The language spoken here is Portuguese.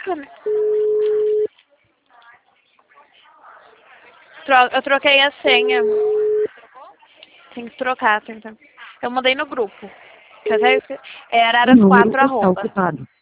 Eu troquei a senha. Tem que trocar. Eu mandei no grupo. Era O número 4 está arroba. ocupado.